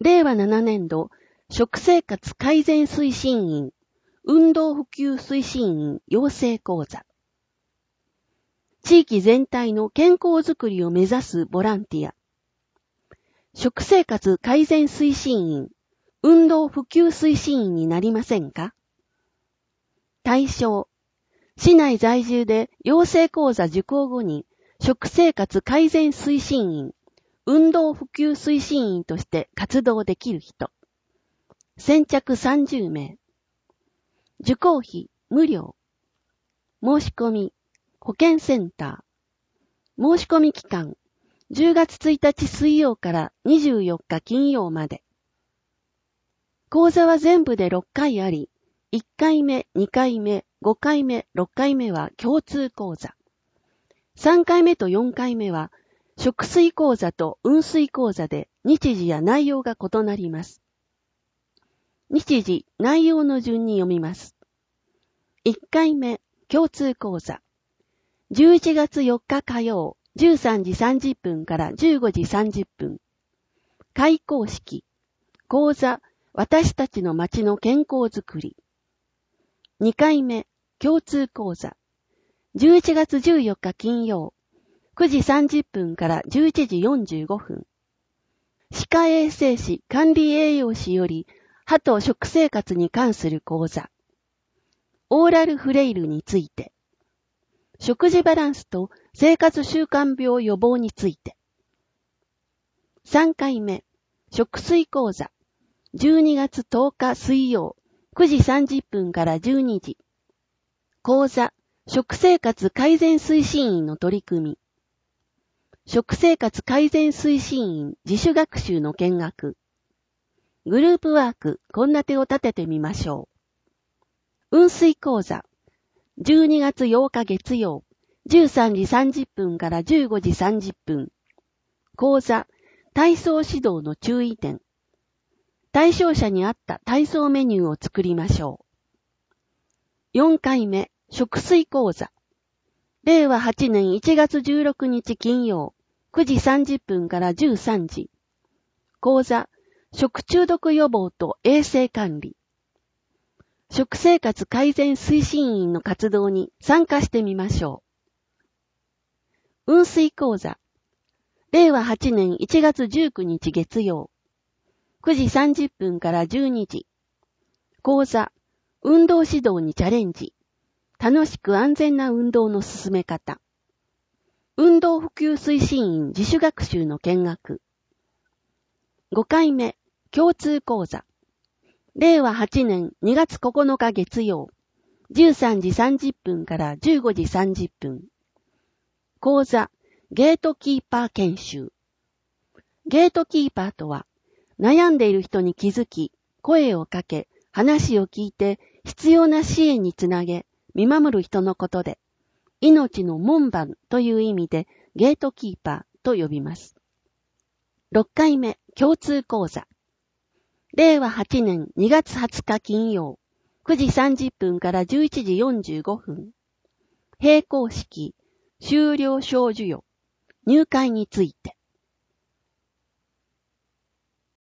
令和7年度食生活改善推進員運動普及推進員養成講座。地域全体の健康づくりを目指すボランティア。食生活改善推進員運動普及推進員になりませんか？対象。市内在住で養成講座受講後に食生活改善推進員運動普及推進員として活動できる人。先着30名。受講費無料。申し込み保健センター。申し込み期間10月1日水曜から24日金曜まで。講座は全部で6回あり、1回目、2回目、5回目、6回目は共通講座。3回目と4回目は食水講座と運水講座で日時や内容が異なります。日時、内容の順に読みます。1回目、共通講座。11月4日火曜、13時30分から15時30分。開講式。講座、私たちの町の健康づくり。2回目、共通講座。11月14日金曜、9時30分から11時45分。歯科衛生士管理栄養士より歯と食生活に関する講座。オーラルフレイルについて。食事バランスと生活習慣病予防について。3回目、食水講座。12月10日水曜、9時30分から12時。講座、食生活改善推進員の取り組み。食生活改善推進員自主学習の見学。グループワーク、献立を立ててみましょう。運水講座。12月8日月曜、13時30分から15時30分。講座、体操指導の注意点。対象者に合った体操メニューを作りましょう。4回目、食水講座。令和8年1月16日金曜、9時30分から13時。講座、食中毒予防と衛生管理。食生活改善推進員の活動に参加してみましょう。運水講座。令和8年1月19日月曜。9時30分から12時。講座。運動指導にチャレンジ。楽しく安全な運動の進め方。運動普及推進員自主学習の見学。5回目。共通講座。令和8年2月9日月曜、13時30分から15時30分。講座、ゲートキーパー研修。ゲートキーパーとは、悩んでいる人に気づき、声をかけ、話を聞いて、必要な支援につなげ、見守る人のことで、命の門番という意味で、ゲートキーパーと呼びます。6回目、共通講座。令和8年2月20日金曜、9時30分から11時45分。閉講式、修了証授与、入会について。